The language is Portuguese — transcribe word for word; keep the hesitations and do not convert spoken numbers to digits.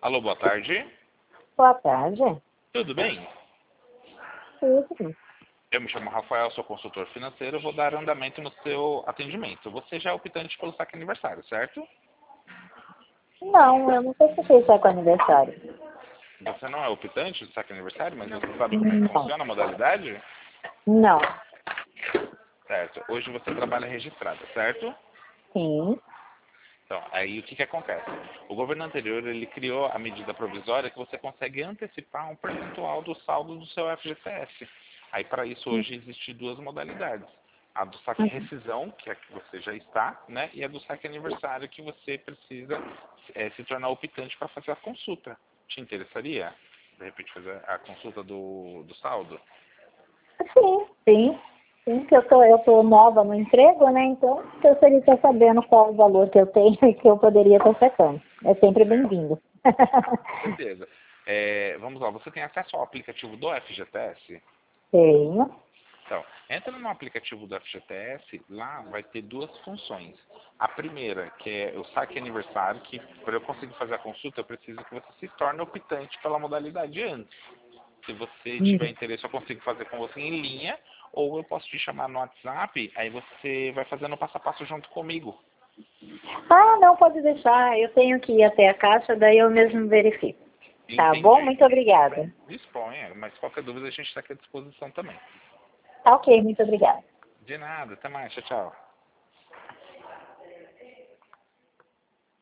Alô, boa tarde. Boa tarde. Tudo bem? Tudo. Eu me chamo Rafael, sou consultor financeiro, eu vou dar andamento no seu atendimento. Você já é optante pelo saque aniversário, certo? Não, eu não sei se fez só com aniversário. Você não é optante do saque aniversário, mas você sabe como Não. funciona a modalidade? Não. Certo. Hoje você trabalha registrada, certo? Sim. Então, aí o que que acontece? O governo anterior, ele criou a medida provisória que você consegue antecipar um percentual do saldo do seu F G T S. Aí, para isso, hoje existem duas modalidades. A do saque rescisão, que é a que você já está, né? E a do saque aniversário, que você precisa é, se tornar optante para fazer a consulta. Te interessaria, de repente, fazer a consulta do, do saldo? Sim, sim. Sim, que eu tô, eu tô nova no emprego, né? Então, eu gostaria de estar sabendo qual o valor que eu tenho e que eu poderia estar sacando. É sempre bem-vindo. Com certeza. É, vamos lá, você tem acesso ao aplicativo do F G T S? Tenho. Então, entra no aplicativo do F G T S, lá vai ter duas funções. A primeira, que é o saque aniversário, que para eu conseguir fazer a consulta, eu preciso que você se torne optante pela modalidade antes. Se você Hum. tiver interesse, eu consigo fazer com você em linha, ou eu posso te chamar no WhatsApp, aí você vai fazendo passo a passo junto comigo. Ah, não, pode deixar. Eu tenho que ir até a caixa, daí eu mesmo verifico. Tá bom? Entendi. Muito obrigada. Disponha, mas qualquer dúvida a gente está aqui à disposição também. Tá ok, muito obrigada. De nada, até mais, tchau, tchau.